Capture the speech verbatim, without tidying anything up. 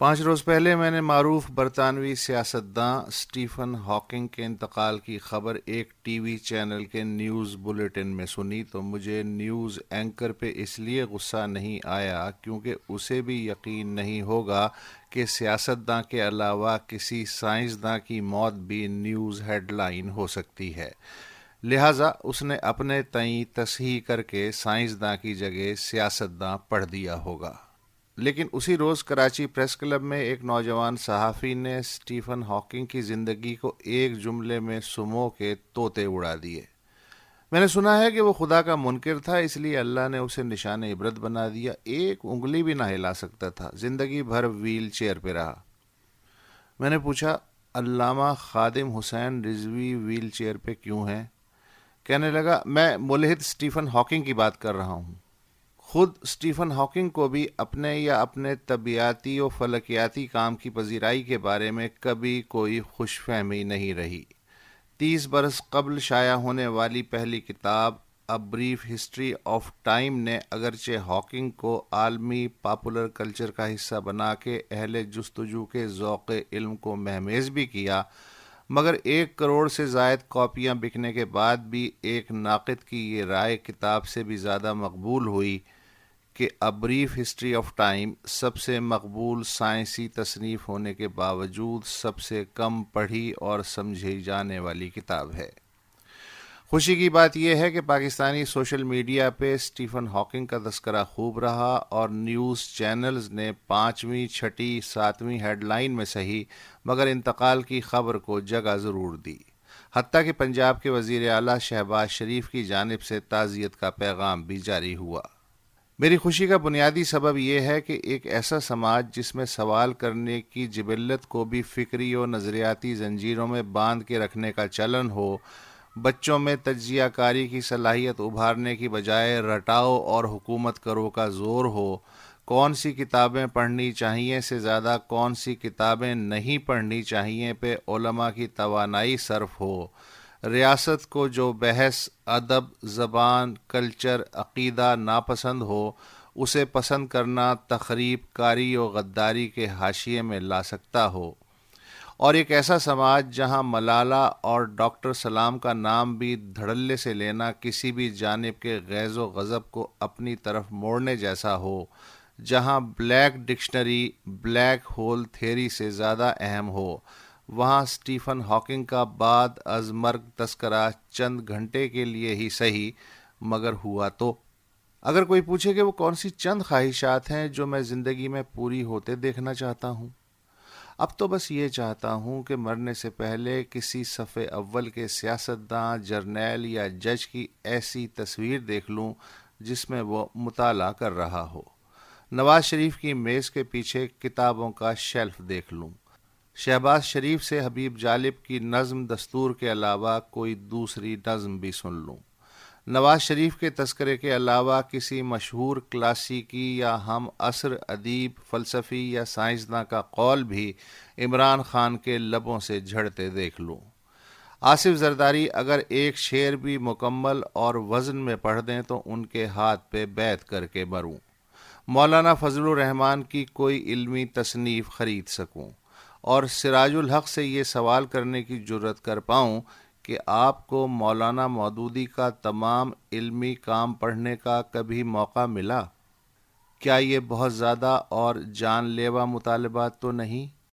پانچ روز پہلے میں نے معروف برطانوی سیاستداں اسٹیفن ہاکنگ کے انتقال کی خبر ایک ٹی وی چینل کے نیوز بلیٹن میں سنی تو مجھے نیوز اینکر پہ اس لیے غصہ نہیں آیا کیونکہ اسے بھی یقین نہیں ہوگا کہ سیاستداں کے علاوہ کسی سائنسداں کی موت بھی نیوز ہیڈ لائن ہو سکتی ہے، لہٰذا اس نے اپنے تئیں تصحیح کر کے سائنسداں کی جگہ سیاستداں پڑھ دیا ہوگا۔ لیکن اسی روز کراچی پریس کلب میں ایک نوجوان صحافی نے اسٹیفن ہاکنگ کی زندگی کو ایک جملے میں سمو کے طوطے اڑا دیے۔ میں نے سنا ہے کہ وہ خدا کا منکر تھا، اس لیے اللہ نے اسے نشان عبرت بنا دیا، ایک انگلی بھی نہ ہلا سکتا تھا، زندگی بھر ویل چیئر پہ رہا۔ میں نے پوچھا، علامہ خادم حسین رضوی ویل چیئر پہ کیوں ہیں؟ کہنے لگا، میں ملحد اسٹیفن ہاکنگ کی بات کر رہا ہوں۔ خود اسٹیفن ہاکنگ کو بھی اپنے یا اپنے طبیعیاتی و فلکیاتی کام کی پذیرائی کے بارے میں کبھی کوئی خوش فہمی نہیں رہی۔ تیس برس قبل شائع ہونے والی پہلی کتاب a brief history of time نے اگرچہ ہاکنگ کو عالمی پاپولر کلچر کا حصہ بنا کے اہل جستجو کے ذوق علم کو مہمیز بھی کیا، مگر ایک کروڑ سے زائد کاپیاں بکنے کے بعد بھی ایک ناقد کی یہ رائے کتاب سے بھی زیادہ مقبول ہوئی کہ a brief history of time سب سے مقبول سائنسی تصنیف ہونے کے باوجود سب سے کم پڑھی اور سمجھی جانے والی کتاب ہے۔ خوشی کی بات یہ ہے کہ پاکستانی سوشل میڈیا پہ اسٹیفن ہاکنگ کا تذکرہ خوب رہا اور نیوز چینلز نے پانچویں، چھٹی، ساتویں ہیڈ لائن میں صحیح مگر انتقال کی خبر کو جگہ ضرور دی، حتیٰ کہ پنجاب کے وزیر اعلیٰ شہباز شریف کی جانب سے تعزیت کا پیغام بھی جاری ہوا۔ میری خوشی کا بنیادی سبب یہ ہے کہ ایک ایسا سماج جس میں سوال کرنے کی جبلت کو بھی فکری و نظریاتی زنجیروں میں باندھ کے رکھنے کا چلن ہو، بچوں میں تجزیہ کاری کی صلاحیت ابھارنے کی بجائے رٹاؤ اور حکومت کرو کا زور ہو، کون سی کتابیں پڑھنی چاہیے سے زیادہ کون سی کتابیں نہیں پڑھنی چاہیے پہ علماء کی توانائی صرف ہو، ریاست کو جو بحث، ادب، زبان، کلچر، عقیدہ ناپسند ہو اسے پسند کرنا تخریب کاری و غداری کے حاشیے میں لا سکتا ہو، اور ایک ایسا سماج جہاں ملالہ اور ڈاکٹر سلام کا نام بھی دھڑلے سے لینا کسی بھی جانب کے غیظ و غضب کو اپنی طرف موڑنے جیسا ہو، جہاں black dictionary black hole theory سے زیادہ اہم ہو، وہاں اسٹیفن ہاکنگ کا بعد از مرگ تذکرہ چند گھنٹے کے لیے ہی صحیح مگر ہوا تو۔ اگر کوئی پوچھے کہ وہ کون سی چند خواہشات ہیں جو میں زندگی میں پوری ہوتے دیکھنا چاہتا ہوں، اب تو بس یہ چاہتا ہوں کہ مرنے سے پہلے کسی صفحے اول کے سیاستداں، جرنیل یا جج کی ایسی تصویر دیکھ لوں جس میں وہ مطالعہ کر رہا ہو، نواز شریف کی میز کے پیچھے کتابوں کا شیلف دیکھ لوں، شہباز شریف سے حبیب جالب کی نظم دستور کے علاوہ کوئی دوسری نظم بھی سن لوں، نواز شریف کے تذکرے کے علاوہ کسی مشہور کلاسیکی یا ہم عصر ادیب، فلسفی یا سائنسداں کا قول بھی عمران خان کے لبوں سے جھڑتے دیکھ لوں، آصف زرداری اگر ایک شعر بھی مکمل اور وزن میں پڑھ دیں تو ان کے ہاتھ پہ بیعت کر کے مروں، مولانا فضل الرحمان کی کوئی علمی تصنیف خرید سکوں اور سراج الحق سے یہ سوال کرنے کی جرت کر پاؤں کہ آپ کو مولانا مودودی کا تمام علمی کام پڑھنے کا کبھی موقع ملا؟ کیا یہ بہت زیادہ اور جان لیوا مطالبات تو نہیں؟